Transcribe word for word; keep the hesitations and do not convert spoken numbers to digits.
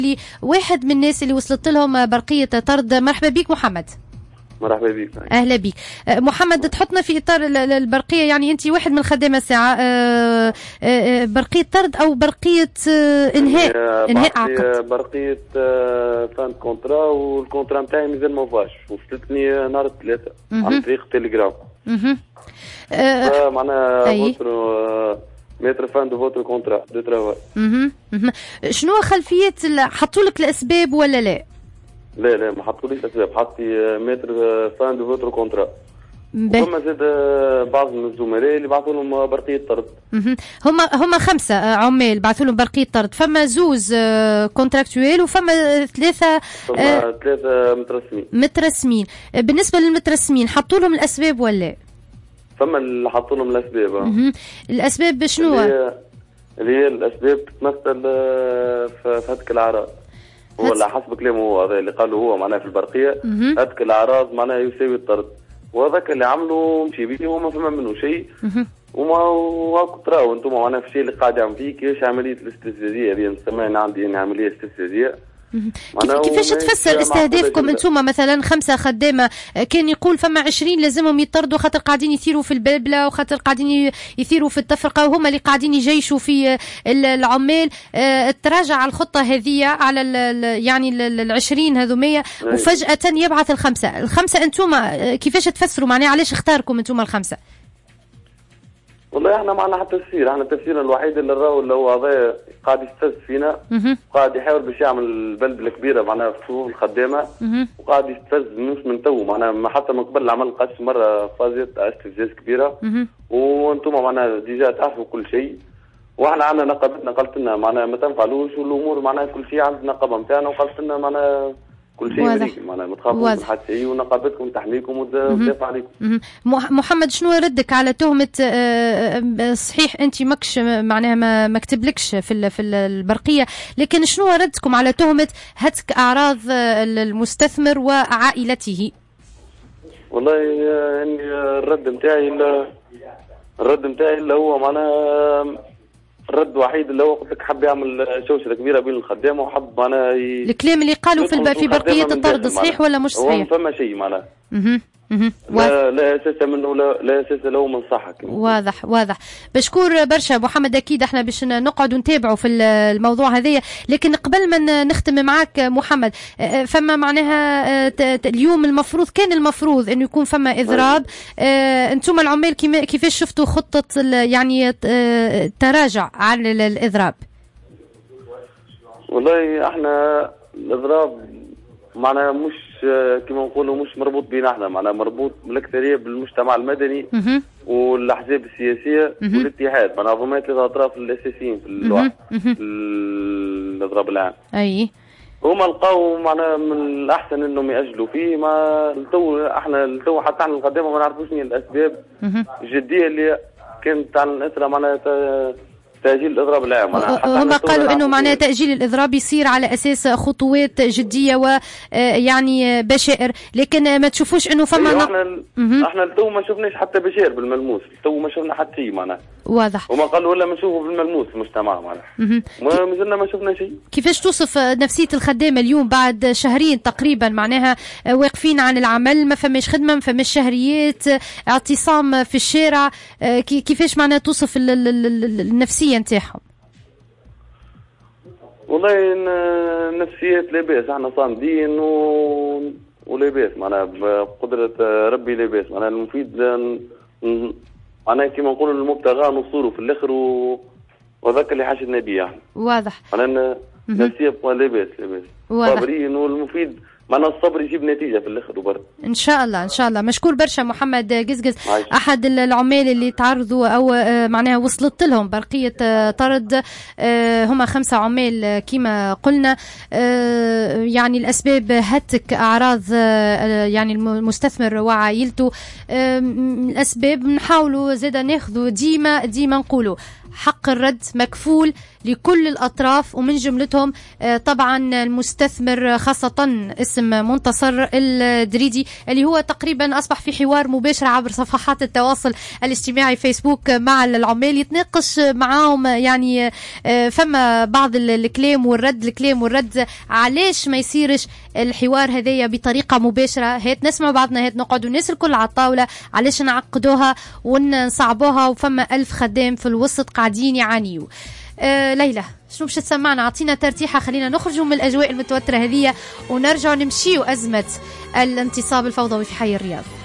لي واحد من الناس اللي وصلت لهم برقية طرد. مرحبا بك محمد. مرحبا بك. اهلا بك محمد. تحطنا في اطار البرقيه، يعني انت واحد من الخدامه ساعه برقيه طرد او برقيه انهاء انهاء عقد؟ برقيه فان كونترا، والكونترا نتاعي مازال ما فاش، وصلتني نهار الثلاثاء عن طريق تيليجرام. اها معناها فوتر متر فان دو فوتر كونترا دو ترافاي. شنو خلفيه؟ حطوا لك الاسباب ولا لا؟ لا لا ما حطوليش اسباب، حطي متر فان دو فوتر كونترا. وفما زاد بعض من الزملاء اللي بعثوا لهم برقيه طرد. هما هما خمسه عمال بعثوا لهم برقيه طرد، فما زوز كونتراكتويل وفما ثلاثه فما ثلاثه مترسمين. مترسمين. بالنسبه للمترسمين حطوا لهم الاسباب ولا؟ فما اللي حطوا لهم الاسباب. اه الاسباب شنو؟ اللي هي الاسباب تتمثل في هتك الاعراض. هو اللي حسب كلامه هو هذا اللي قاله هو معناه في البرقيه، هذاك الاعراض معناه يساوي الطرد، وهذاك اللي عملوا مشي بيه وما فما منه شيء. وما وهاكو تراو انتم معناه في الشيء اللي قاعد يعمل فيه كيفاش عمليه الاستفزازيه هذه نسميها عندي يعني عمليه استفزازيه. كيفاش تفسر استهدافكم انتم مثلا خمسه خدامه؟ كان يقول فما عشرين لازمهم يطردوا خاطر قاعدين يثيروا في البلبله وخاطر قاعدين يثيروا في التفرقه، وهما اللي قاعدين يجيشوا في العمال. تراجع الخطه هذه على ال يعني ال عشرين هذومية، وفجاه يبعث الخمسه. الخمسه انتم كيفاش تفسروا معناها علاش اختاركم انتم الخمسه؟ والله احنا معنا حتى تفسير، احنا تفسيرنا الوحيد اللي نراو اللي هو هذا قاعد يستفز فينا، قاعد يحاول باش يعمل بلبله كبيره معناها في فصول الخدامه، وقاعد يستفز مش من تو معناها حتى من قبل عمل قاش مره فازت استفزاز كبيره. وانتم معناها ديجا تعرفوا كل شيء، واحنا عندنا نقابتنا قالت لنا معناها ما تنفعلوش، والامور معناها كل شيء عند النقابه نتاعنا، وقالت لنا معناها كل شيء مريق معناها ما تخافوش من حد شيء، ونقابتكم تحميكم وتدافع عليكم. محمد شنو ردك على تهمه صحيح انت ماكش معناها ما مكتبلكش في في البرقيه، لكن شنو ردكم على تهمه هتك اعراض المستثمر وعائلته؟ والله يعني الرد نتاعي الرد نتاعي اللي هو معناها الرد الوحيد اللي هو قلت لك حب يعمل شوشره كبيره بين الخدامه، وحب معناها ي... الكلام اللي قالوا في في برقيه الطرد صحيح ولا مش صحيح؟ هو فما شيء معناها لا لا اساس منه لا, لا اساس له من صحك. واضح واضح. بشكور برشا محمد. اكيد احنا باش نقعدوا نتابعوا في الموضوع هذايا، لكن قبل ما نختم معاك محمد، فما معناها اليوم المفروض كان المفروض انه يكون فما اضراب. انتم العمال كيفاش شفتوا خطه يعني التراجع عن الاضراب؟ والله احنا الاضراب معناها مش كما نقولوا مش مربوط بينا احنا، معناها مربوط بالاكثريه بالمجتمع المدني والاحزاب السياسيه والاتحاد، معناها هما ثلاثه اطراف الاساسيين في الواحد الاضراب العام. اي هما لقاو معناها من الاحسن انهم ياجلوا فيه. ما التو احنا التو حتى احنا الخدامه ما نعرفوش شنو الاسباب الجديه اللي كانت على الاثر معناها تأجيل الإضراب العام. هم قالوا إنه معناه تأجيل الإضراب يصير على أساس خطوات جدية ويعني بشائر، لكن ما تشوفوش إنه فما أيوة احنا احنا التو ما شفناش حتى بشائر بالملموس، التو ما شفنا حتى شيء معناه. واضح. هما قالوا ولا ما نشوفوا بالملموس في المجتمع معناه. ما زلنا ما شفنا شيء. كيفاش توصف نفسية الخدامة اليوم بعد شهرين تقريبا معناها واقفين عن العمل، ما فماش خدمة، ما فماش شهريات، اعتصام في الشارع، كيفاش معناها توصف النفسية نتاعهم؟ والله نفسيات لاباس، احنا صامدين و... ولاباس معناها بقدرة ربي لاباس، معناها المفيد معناها كيما نقولوا المبتغى نصوره في الاخر و... وذاك اللي حاشدنا بيه احنا. واضح. معناها نفسية لاباس لاباس صابرين، والمفيد معنا الصبر يجيب نتيجه في الاخر وبرد ان شاء الله ان شاء الله. مشكور برشا محمد قزقز، احد العمال اللي تعرضوا او معناها وصلت لهم برقيه طرد. هم خمسه عمال كما قلنا، يعني الاسباب هتك اعراض يعني المستثمر وعائلته. الاسباب نحاولوا زاده ناخذوا ديما ديما نقولوا حق الرد مكفول لكل الأطراف، ومن جملتهم طبعا المستثمر خاصة اسم منتصر الدريدي اللي هو تقريبا أصبح في حوار مباشر عبر صفحات التواصل الاجتماعي فيسبوك مع العمال، يتناقش معاهم يعني فما بعض الكلام والرد الكلام والرد. علاش ما يصيرش الحوار هذايا بطريقة مباشرة؟ هات نسمع بعضنا، هات نقعدوا الناس الكل على الطاولة، علاش نعقدوها ونصعبوها وفما ألف خدام في الوسط قاعدين يعانيوا. آه ليلى شنو باش تسمعنا؟ عطينا ترتيحة، خلينا نخرجوا من الأجواء المتوترة هذه ونرجع نمشيوا أزمة الانتصاب الفوضوي في حي الرياض.